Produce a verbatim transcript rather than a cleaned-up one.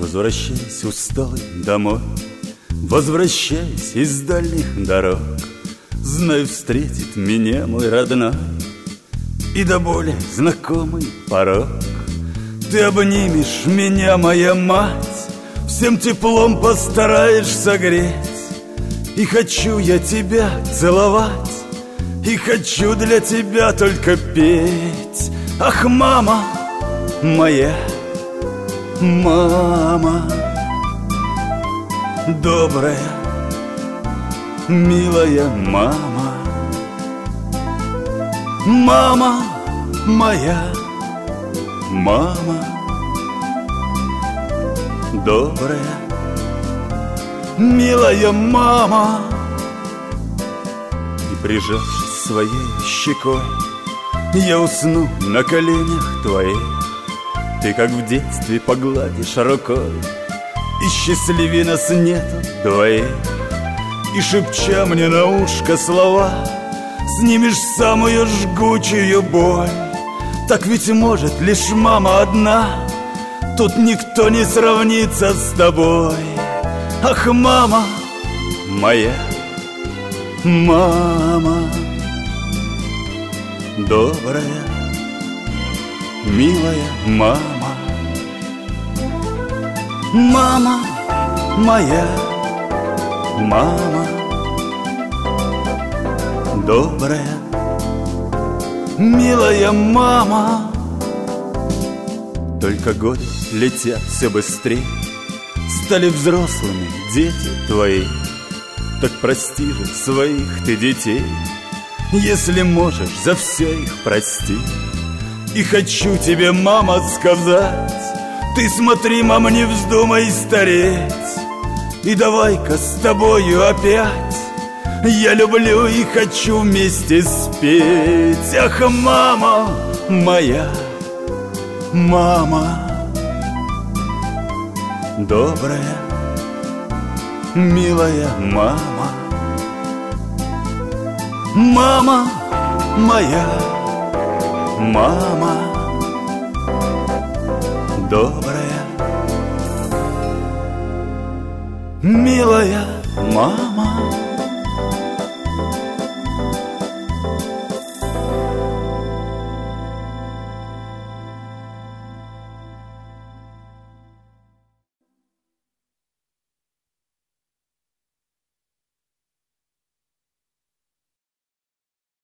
Возвращайся усталый домой, возвращайся из дальних дорог. Знаю, встретит меня мой родной и до боли знакомый порог. Ты обнимешь меня, моя мать, всем теплом постараешься согреть. И хочу я тебя целовать, и хочу для тебя только петь. Ах, мама моя, мама добрая, милая мама, мама моя, мама добрая, милая мама. И прижавшись своей щекой, я усну на коленях твоих. Ты, как в детстве, погладишь рукой, и счастливее нас нету двоих. И, шепча мне на ушко слова, снимешь самую жгучую боль. Так ведь может лишь мама одна, тут никто не сравнится с тобой. Ах, мама моя, мама добрая, милая мама, мама моя, мама добрая, милая мама. Только годы летят все быстрее, стали взрослыми дети твои. Так прости же своих ты детей, если можешь, за все их прости. И хочу тебе, мама, сказать: ты смотри, мама, не вздумай стареть. И давай-ка с тобою опять я люблю и хочу вместе спеть. Ах, мама моя, мама добрая, милая мама, мама моя, мама добрая, милая мама.